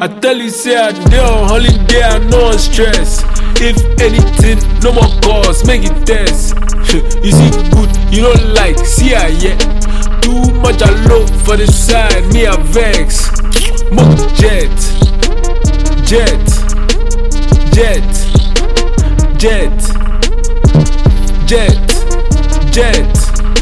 I tell you, say I dey on holiday, I no stress. If anything, no more calls, make it test. You see good, you don't like, see I yet. Too much I look for the side, me a vex. More jet, jet, jet, jet, jet, jet,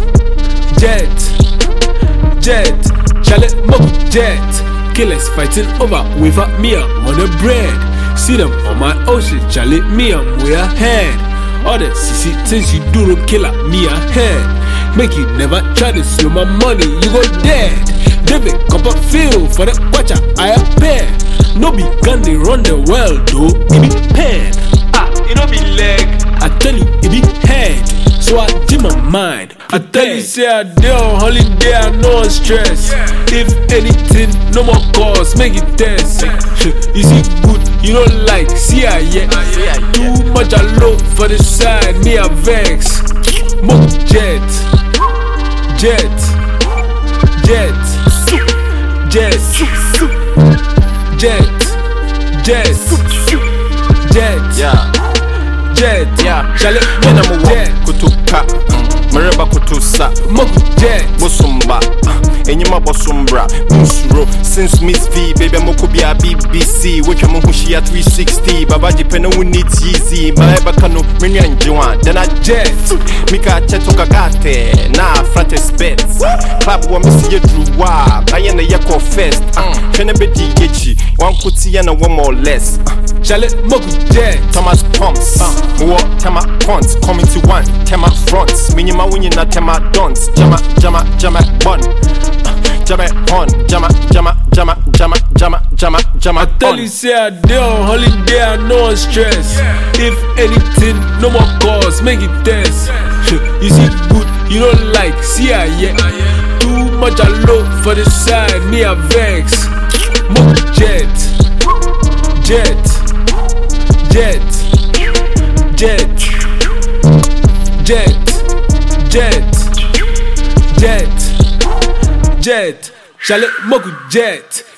jet, jet. Charlie, more jet. Killers fighting over without me, I'm on the bread. See them on my ocean, Charlie, me, I'm way ahead. All the CC things you do don't kill me ahead. Make you never try to steal my money, you go dead. David Copperfield for the watcher, I appear. No be gun, they run the world, though, it be pen. It don't be leg, I tell you, it be head. So I did my mind. I tell you, say I dey on holiday, I no stress. If anything, no more calls, make it test. You see good, you don't like, see I yet. Too much I look for the side, me a vex. More jet, jet, jet, jet, jet, jet, jet. Jet, Charlie, when I'm a jet, kutuka, Mareba kutusa, Moku jet, Bosumba, Enyima Bosumbra, Musuro, since Miss V, baby Mokubia BBC, which I'm Hushia 360, Babaji Peno needs easy, Maeba Kano, Minian Juan, then I jet, Mika Chetokagate, na Frates Bets, Clap one Missy Drua, Bayana Yako Fest, Kenebedi Gichi, one Kuti and a one more less. Charlie, Moku jet, Thomas Pumps, More Tema Ponts, coming to one, Tema Fronts, Minima winning na Tema Dons, Jama Bun, Jama Pon, Jama. I tell you, say I dey on holiday, I no stress. If anything, no more calls, make it test. You see good, you don't like, see I yet. Too much I look for the side, me a vex. More jet, jet, jet, jet, jet, jet, jet, jet. Charlie, Moku jet.